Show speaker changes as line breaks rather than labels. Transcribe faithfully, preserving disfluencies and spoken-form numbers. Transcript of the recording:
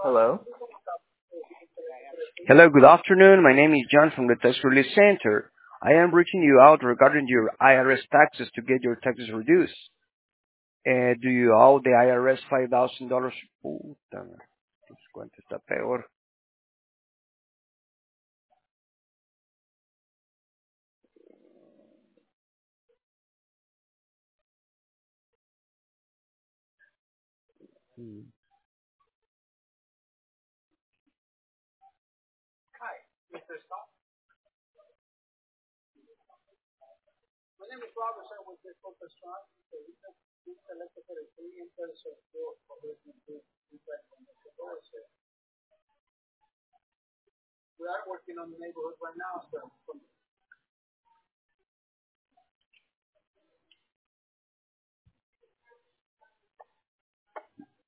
Hello.
Hello, good afternoon. My name is John from the Tax Relief Center. I am reaching you out regarding your I R S taxes to get your taxes reduced. Eh, do you owe the I R S five thousand dollars? Puta, pues, ¿cuánto está peor? Mm.